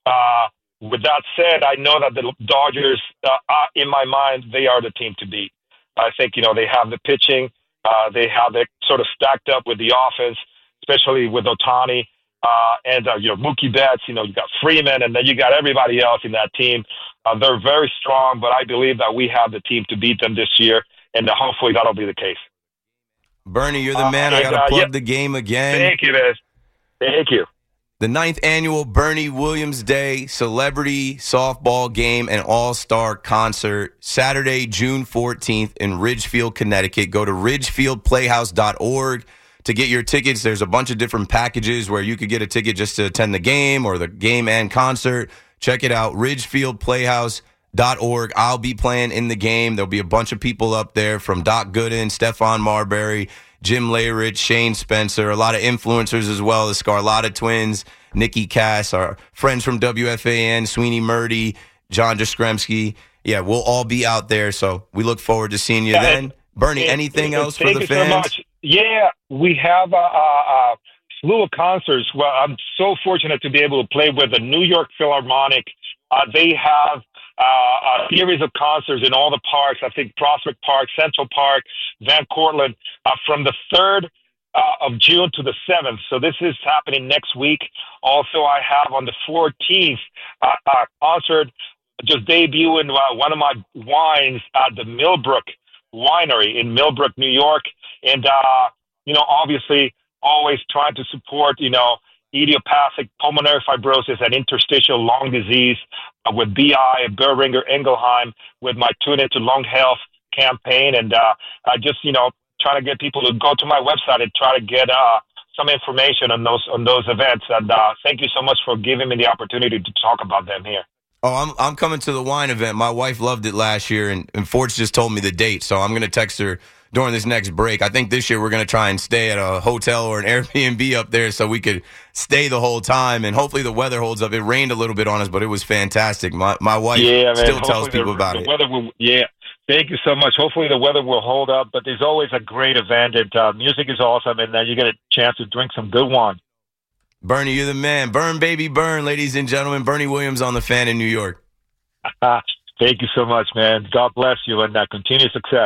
With that said, I know that the Dodgers, in my mind, they are the team to beat. I think, they have the pitching. They have it sort of stacked up with the offense, especially with Ohtani. And Mookie Betts, you got Freeman, and then you got everybody else in that team. They're very strong, but I believe that we have the team to beat them this year, and hopefully that'll be the case. Bernie, you're the man. I got to plug the game again. Thank you, man. Thank you. The 9th annual Bernie Williams Day Celebrity Softball Game and All-Star Concert, Saturday, June 14th in Ridgefield, Connecticut. Go to ridgefieldplayhouse.org to get your tickets. There's a bunch of different packages where you could get a ticket just to attend the game or the game and concert. Check it out, ridgefieldplayhouse.org. I'll be playing in the game. There'll be a bunch of people up there from Doc Gooden, Stephon Marbury, Jim Leyrich, Shane Spencer, a lot of influencers as well, the Scarlatta twins, Nikki Cass, our friends from WFAN, Sweeney Murdy, John Jastrzemski. Yeah, we'll all be out there, so we look forward to seeing you then. Bernie, anything else for the fans? Thank you so much. Yeah, we have a slew of concerts. Well, I'm so fortunate to be able to play with the New York Philharmonic. They have a series of concerts in all the parks. I think Prospect Park, Central Park, Van Cortlandt, from the 3rd of June to the 7th. So this is happening next week. Also, I have on the 14th a concert just debuting one of my wines at the Millbrook Winery in Millbrook, New York. And, obviously always trying to support, idiopathic pulmonary fibrosis and interstitial lung disease with BI, Boehringer Ingelheim, with my Tune Into Lung Health campaign. And just, trying to get people to go to my website and try to get some information on those events. And thank you so much for giving me the opportunity to talk about them here. Oh, I'm coming to the wine event. My wife loved it last year, and Forge just told me the date, so I'm going to text her during this next break. I think this year we're going to try and stay at a hotel or an Airbnb up there so we could stay the whole time, and hopefully the weather holds up. It rained a little bit on us, but it was fantastic. My wife still tells people about it. Weather will, thank you so much. Hopefully the weather will hold up, but there's always a great event, and music is awesome, and then you get a chance to drink some good wine. Bernie, you're the man. Burn, baby, burn, ladies and gentlemen. Bernie Williams on The Fan in New York. Thank you so much, man. God bless you, and continued success.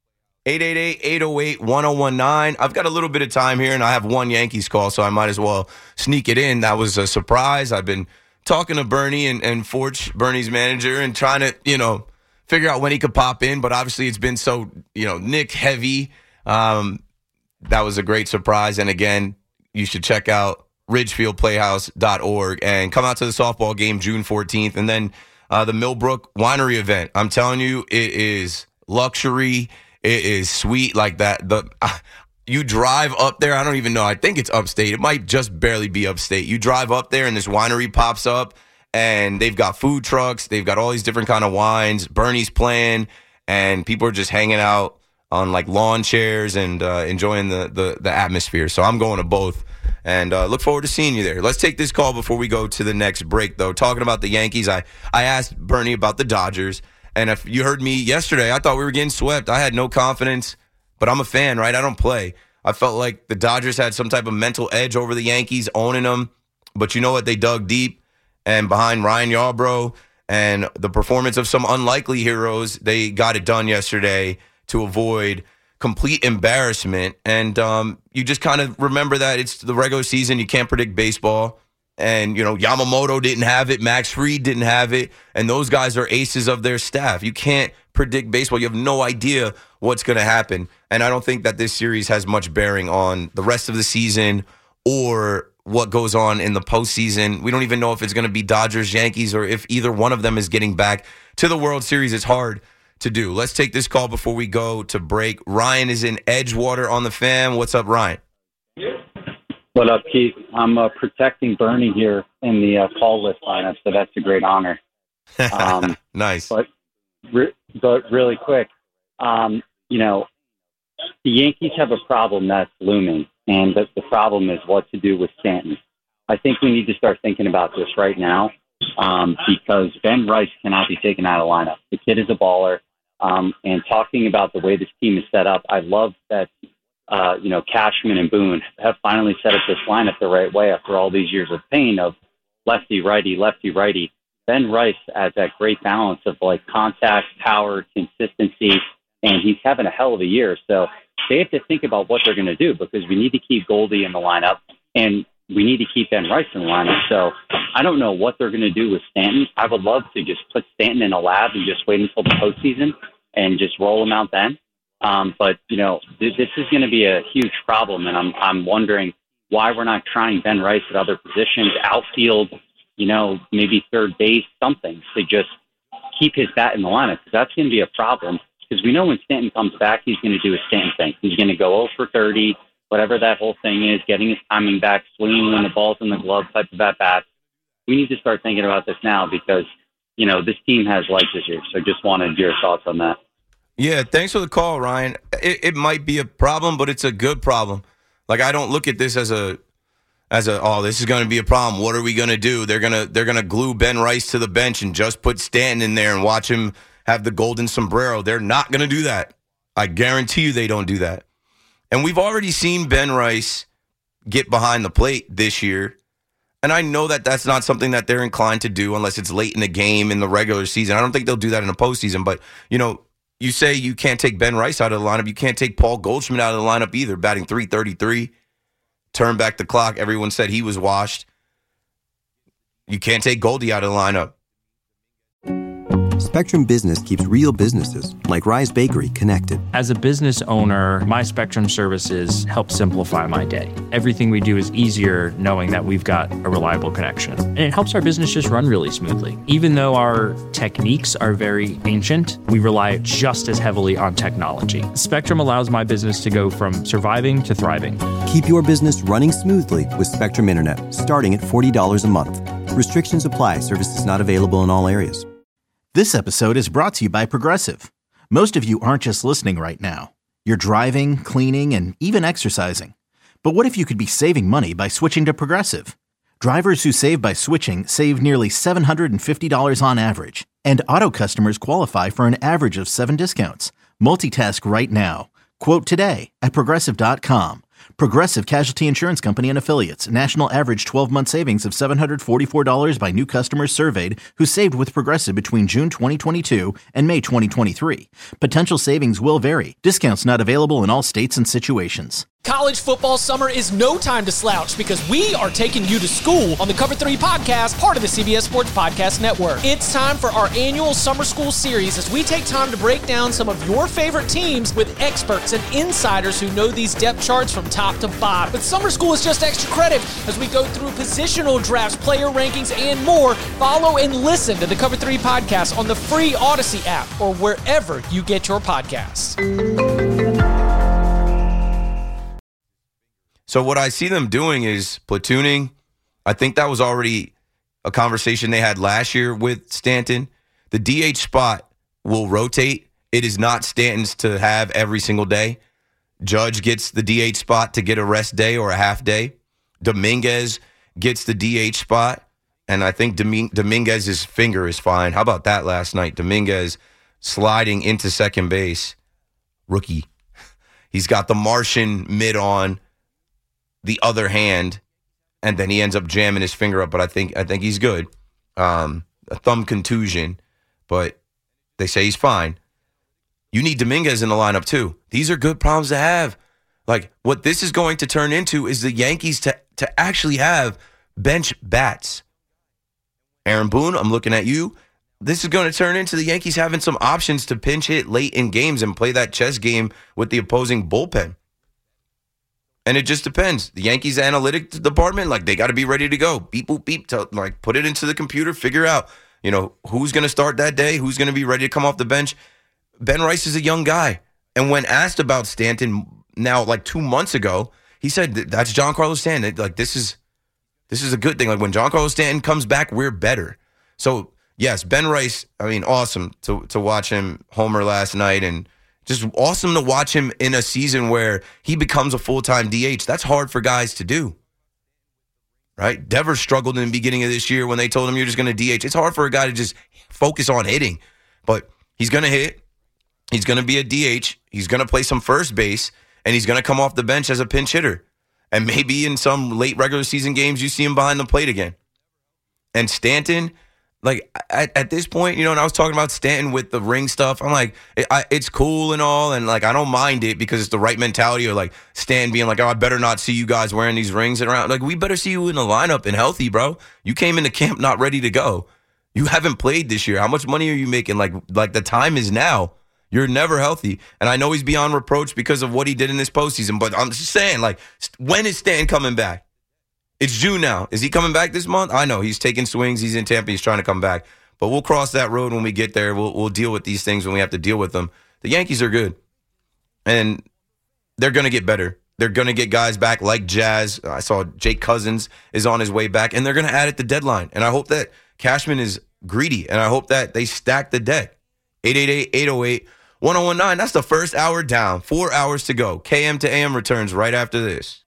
888-808-1019. I've got a little bit of time here, and I have one Yankees call, so I might as well sneak it in. That was a surprise. I've been talking to Bernie and Forge, Bernie's manager, and trying to, figure out when he could pop in, but obviously it's been so, Nick heavy. That was a great surprise, and again, you should check out ridgefieldplayhouse.org and come out to the softball game June 14th, and then the Millbrook Winery event. I'm telling you, it is luxury. It is sweet like that. You drive up there. I don't even know. I think it's upstate. It might just barely be upstate. You drive up there and this winery pops up and they've got food trucks. They've got all these different kind of wines. Bernie's playing and people are just hanging out on like lawn chairs and enjoying the atmosphere. So I'm going to both and look forward to seeing you there. Let's take this call before we go to the next break, though. Talking about the Yankees, I asked Bernie about the Dodgers. And if you heard me yesterday, I thought we were getting swept. I had no confidence, but I'm a fan, right? I don't play. I felt like the Dodgers had some type of mental edge over the Yankees, owning them. But you know what? They dug deep. And behind Ryan Yarbrough and the performance of some unlikely heroes, they got it done yesterday to avoid complete embarrassment. And you just kind of remember that it's the regular season. You can't predict baseball. And, Yamamoto didn't have it. Max Fried didn't have it. And those guys are aces of their staff. You can't predict baseball. You have no idea what's going to happen. And I don't think that this series has much bearing on the rest of the season or what goes on in the postseason. We don't even know if it's going to be Dodgers, Yankees, or if either one of them is getting back to the World Series. It's hard to do. Let's take this call before we go to break. Ryan is in Edgewater on the Fan. What's up, Ryan? What up, Keith? I'm protecting Bernie here in the call list lineup, so that's a great honor. Nice. But really quick, the Yankees have a problem that's looming, and the problem is what to do with Stanton. I think we need to start thinking about this right now because Ben Rice cannot be taken out of lineup. The kid is a baller, and talking about the way this team is set up, I love that Cashman and Boone have finally set up this lineup the right way after all these years of pain of lefty, righty, lefty, righty. Ben Rice adds that great balance of contact, power, consistency, and he's having a hell of a year. So they have to think about what they're going to do because we need to keep Goldie in the lineup and we need to keep Ben Rice in the lineup. So I don't know what they're going to do with Stanton. I would love to just put Stanton in a lab and just wait until the postseason and just roll him out then. But this is going to be a huge problem, and I'm wondering why we're not trying Ben Rice at other positions, outfield, maybe third base, something to just keep his bat in the lineup because that's going to be a problem. Because we know when Stanton comes back, he's going to do a Stanton thing. He's going to go 0 for 30, whatever that whole thing is, getting his timing back, swinging when the ball's in the glove type of at-bat. We need to start thinking about this now because this team has legs this year. So just wanted your thoughts on that. Yeah, thanks for the call, Ryan. It might be a problem, but it's a good problem. I don't look at this as a this is going to be a problem. What are we going to do? They're gonna glue Ben Rice to the bench and just put Stanton in there and watch him have the golden sombrero. They're not going to do that. I guarantee you they don't do that. And we've already seen Ben Rice get behind the plate this year. And I know that that's not something that they're inclined to do unless it's late in the game in the regular season. I don't think they'll do that in the postseason, but you say you can't take Ben Rice out of the lineup. You can't take Paul Goldschmidt out of the lineup either, batting .333. Turn back the clock. Everyone said he was washed. You can't take Goldie out of the lineup. Spectrum Business keeps real businesses, like Rise Bakery, connected. As a business owner, my Spectrum services help simplify my day. Everything we do is easier knowing that we've got a reliable connection. And it helps our business just run really smoothly. Even though our techniques are very ancient, we rely just as heavily on technology. Spectrum allows my business to go from surviving to thriving. Keep your business running smoothly with Spectrum Internet, starting at $40 a month. Restrictions apply. Services not available in all areas. This episode is brought to you by Progressive. Most of you aren't just listening right now. You're driving, cleaning, and even exercising. But what if you could be saving money by switching to Progressive? Drivers who save by switching save nearly $750 on average. And auto customers qualify for an average of 7 discounts. Multitask right now. Quote today at Progressive.com. Progressive Casualty Insurance Company and Affiliates. National average 12-month savings of $744 by new customers surveyed who saved with Progressive between June 2022 and May 2023. Potential savings will vary. Discounts not available in all states and situations. College football summer is no time to slouch because we are taking you to school on the Cover 3 podcast, part of the CBS Sports Podcast Network. It's time for our annual summer school series as we take time to break down some of your favorite teams with experts and insiders who know these depth charts from top to bottom. But summer school is just extra credit as we go through positional drafts, player rankings, and more. Follow and listen to the Cover 3 podcast on the free Odyssey app or wherever you get your podcasts. So what I see them doing is platooning. I think that was already a conversation they had last year with Stanton. The DH spot will rotate. It is not Stanton's to have every single day. Judge gets the DH spot to get a rest day or a half day. Dominguez gets the DH spot, and I think Dominguez's finger is fine. How about that last night? Dominguez sliding into second base. Rookie. He's got the Martian mitt on the other hand, and then he ends up jamming his finger up, but I think he's good. A thumb contusion, but they say he's fine. You need Dominguez in the lineup too. These are good problems to have. Like, what this is going to turn into is the Yankees to actually have bench bats. Aaron Boone, I'm looking at you. This is going to turn into the Yankees having some options to pinch hit late in games and play that chess game with the opposing bullpen. And it just depends. The Yankees analytics department, like, they got to be ready to go. Beep, boop, beep. Like, put it into the computer, figure out, who's going to start that day, who's going to be ready to come off the bench. Ben Rice is a young guy. And when asked about Stanton now, like 2 months ago, he said that's Giancarlo Stanton. Like, this is a good thing. Like, when Giancarlo Stanton comes back, we're better. So, yes, Ben Rice, awesome to watch him homer last night, and just awesome to watch him in a season where he becomes a full-time DH. That's hard for guys to do, right? Devers struggled in the beginning of this year when they told him you're just going to DH. It's hard for a guy to just focus on hitting, but he's going to hit. He's going to be a DH. He's going to play some first base, and he's going to come off the bench as a pinch hitter. And maybe in some late regular season games, you see him behind the plate again. And Stanton, like, at this point, and I was talking about Stanton with the ring stuff. I'm like, it's cool and all, and, like, I don't mind it because it's the right mentality of, like, Stan being like, oh, I better not see you guys wearing these rings around. Like, we better see you in the lineup and healthy, bro. You came into camp not ready to go. You haven't played this year. How much money are you making? Like the time is now. You're never healthy. And I know he's beyond reproach because of what he did in this postseason, but I'm just saying, like, when is Stan coming back? It's June now. Is he coming back this month? I know. He's taking swings. He's in Tampa. He's trying to come back. But we'll cross that road when we get there. We'll deal with these things when we have to deal with them. The Yankees are good. And they're going to get better. They're going to get guys back like Jazz. I saw Jake Cousins is on his way back. And they're going to add at the deadline. And I hope that Cashman is greedy. And I hope that they stack the deck. 888-808-1019. That's the first hour down. 4 hours to go. KM to AM returns right after this.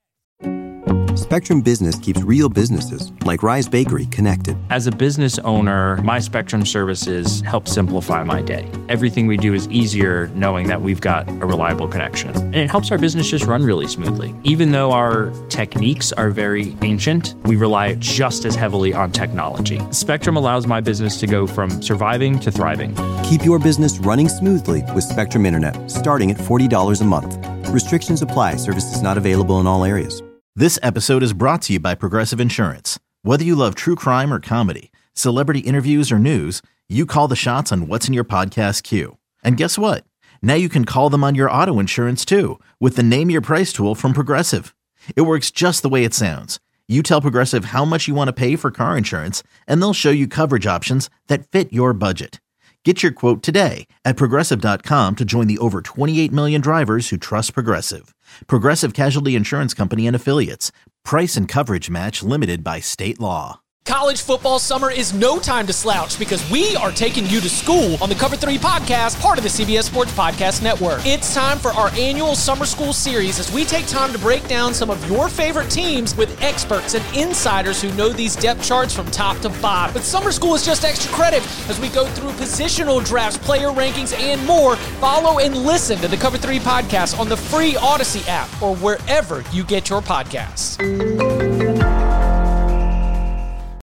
Spectrum Business keeps real businesses, like Rise Bakery, connected. As a business owner, my Spectrum services help simplify my day. Everything we do is easier knowing that we've got a reliable connection. And it helps our business just run really smoothly. Even though our techniques are very ancient, we rely just as heavily on technology. Spectrum allows my business to go from surviving to thriving. Keep your business running smoothly with Spectrum Internet, starting at $40 a month. Restrictions apply. Services not available in all areas. This episode is brought to you by Progressive Insurance. Whether you love true crime or comedy, celebrity interviews or news, you call the shots on what's in your podcast queue. And guess what? Now you can call them on your auto insurance too with the Name Your Price tool from Progressive. It works just the way it sounds. You tell Progressive how much you want to pay for car insurance, and they'll show you coverage options that fit your budget. Get your quote today at Progressive.com to join the over 28 million drivers who trust Progressive. Progressive Casualty Insurance Company and Affiliates. Price and coverage match limited by state law. College football summer is no time to slouch because we are taking you to school on the Cover 3 podcast, part of the CBS Sports Podcast Network. It's time for our annual summer school series as we take time to break down some of your favorite teams with experts and insiders who know these depth charts from top to bottom. But summer school is just extra credit as we go through positional drafts, player rankings, and more. Follow and listen to the Cover 3 podcast on the free Odyssey app or wherever you get your podcasts.